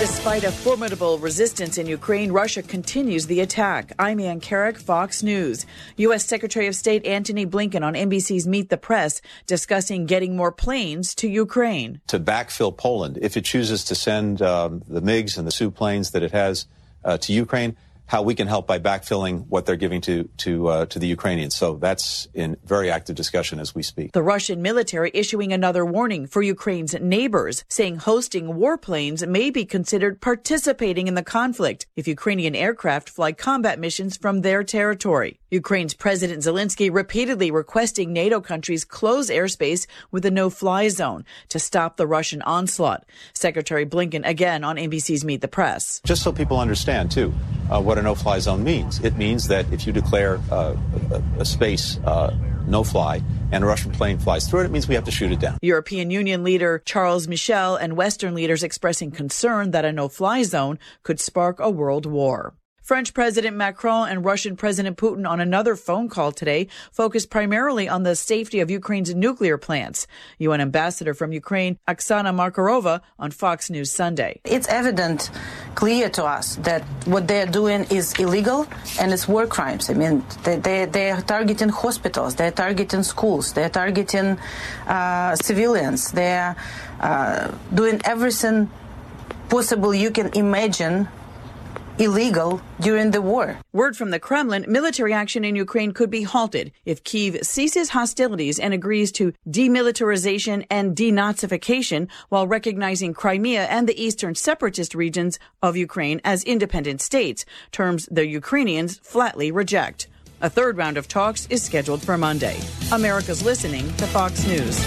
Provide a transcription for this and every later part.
Despite a formidable resistance in Ukraine, Russia continues the attack. I'm Ann Carrick, Fox News. U.S. Secretary of State Antony Blinken on NBC's Meet the Press discussing getting more planes to Ukraine. To backfill Poland, if it chooses to send the MiGs and the Su planes that it has to Ukraine, how we can help by backfilling what they're giving to the Ukrainians. So that's in very active discussion as we speak. The Russian military issuing another warning for Ukraine's neighbors, saying hosting warplanes may be considered participating in the conflict if Ukrainian aircraft fly combat missions from their territory. Ukraine's President Zelensky repeatedly requesting NATO countries close airspace with a no-fly zone to stop the Russian onslaught. Secretary Blinken again on NBC's Meet the Press. Just so people understand, too, what a no-fly zone means. It means that if you declare a space no-fly and a Russian plane flies through it, it means we have to shoot it down. European Union leader Charles Michel and Western leaders expressing concern that a no-fly zone could spark a world war. French President Macron and Russian President Putin on another phone call today focused primarily on the safety of Ukraine's nuclear plants. UN Ambassador from Ukraine, Oksana Markarova, on Fox News Sunday. It's evident, clear to us, that what they're doing is illegal and it's war crimes. I mean, they are targeting hospitals, they're targeting schools, they're targeting civilians, they're doing everything possible you can imagine illegal during the war. Word from the Kremlin, military action in Ukraine could be halted if Kyiv ceases hostilities and agrees to demilitarization and denazification while recognizing Crimea and the eastern separatist regions of Ukraine as independent states, terms the Ukrainians flatly reject. A third round of talks is scheduled for Monday. America's listening to Fox News.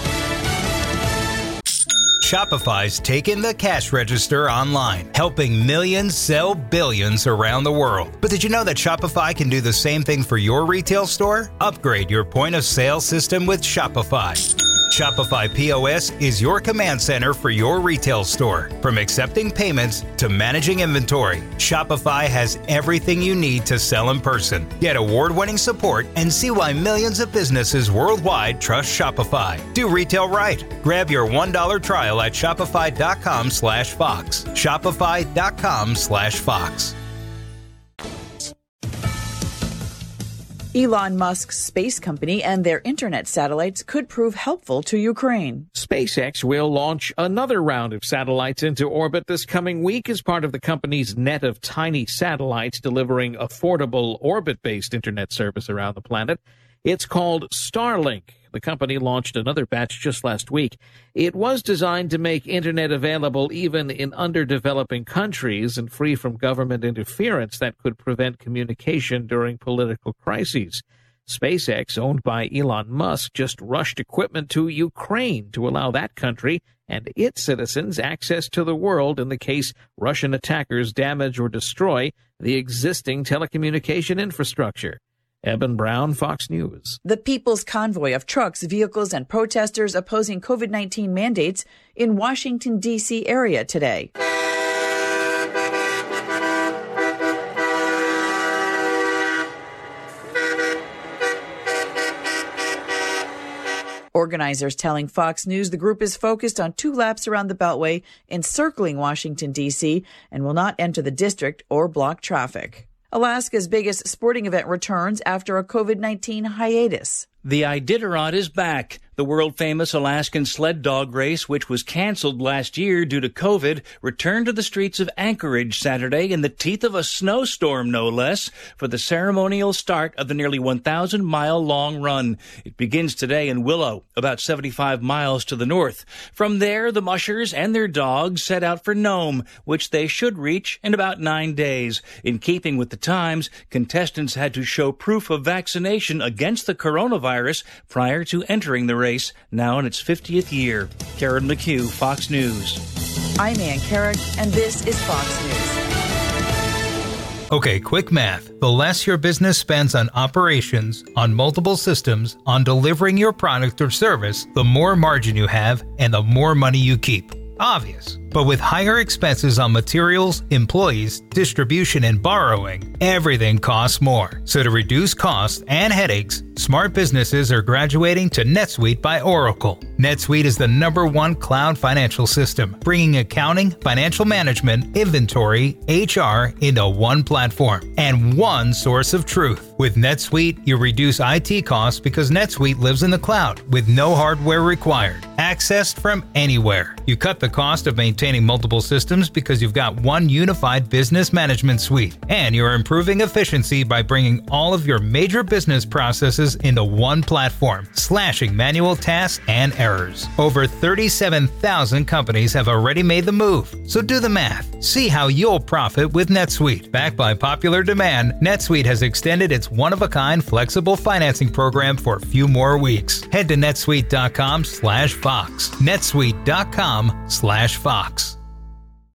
Shopify's taken the cash register online, helping millions sell billions around the world. But did you know that Shopify can do the same thing for your retail store? Upgrade your point of sale system with Shopify. Shopify POS is your command center for your retail store. From accepting payments to managing inventory, Shopify has everything you need to sell in person. Get award-winning support and see why millions of businesses worldwide trust Shopify. Do retail right. Grab your $1 trial at shopify.com/Fox. Shopify.com/Fox. Elon Musk's space company and their internet satellites could prove helpful to Ukraine. SpaceX will launch another round of satellites into orbit this coming week as part of the company's net of tiny satellites delivering affordable orbit-based internet service around the planet. It's called Starlink. The company launched another batch just last week. It was designed to make internet available even in underdeveloping countries and free from government interference that could prevent communication during political crises. SpaceX, owned by Elon Musk, just rushed equipment to Ukraine to allow that country and its citizens access to the world in the case Russian attackers damage or destroy the existing telecommunication infrastructure. Eben Brown, Fox News. The People's Convoy of trucks, vehicles, and protesters opposing COVID-19 mandates in Washington, D.C. area today. Organizers telling Fox News the group is focused on 2 laps around the Beltway, encircling Washington, D.C., and will not enter the district or block traffic. Alaska's biggest sporting event returns after a COVID-19 hiatus. The Iditarod is back. The world-famous Alaskan sled dog race, which was canceled last year due to COVID, returned to the streets of Anchorage Saturday in the teeth of a snowstorm, no less, for the ceremonial start of the nearly 1,000-mile-long run. It begins today in Willow, about 75 miles to the north. From there, the mushers and their dogs set out for Nome, which they should reach in about 9 days. In keeping with the times, contestants had to show proof of vaccination against the coronavirus prior to entering the race, now in its 50th year. Karen McHugh, Fox News. I'm Ann Carrick, and this is Fox News. Okay, quick math. The less your business spends on operations, on multiple systems, on delivering your product or service, the more margin you have and the more money you keep. Obvious. But with higher expenses on materials, employees, distribution, and borrowing, everything costs more. So to reduce costs and headaches, smart businesses are graduating to NetSuite by Oracle. NetSuite is the #1 cloud financial system, bringing accounting, financial management, inventory, HR into one platform and one source of truth. With NetSuite, you reduce IT costs because NetSuite lives in the cloud with no hardware required, accessed from anywhere. You cut the cost of maintaining multiple systems because you've got one unified business management suite, and you're improving efficiency by bringing all of your major business processes into one platform, slashing manual tasks and errors. Over 37,000 companies have already made the move, so do the math. See how you'll profit with NetSuite. Backed by popular demand, NetSuite has extended its one-of-a-kind flexible financing program for a few more weeks. Head to netsuite.com/Fox. netsuite.com/Fox.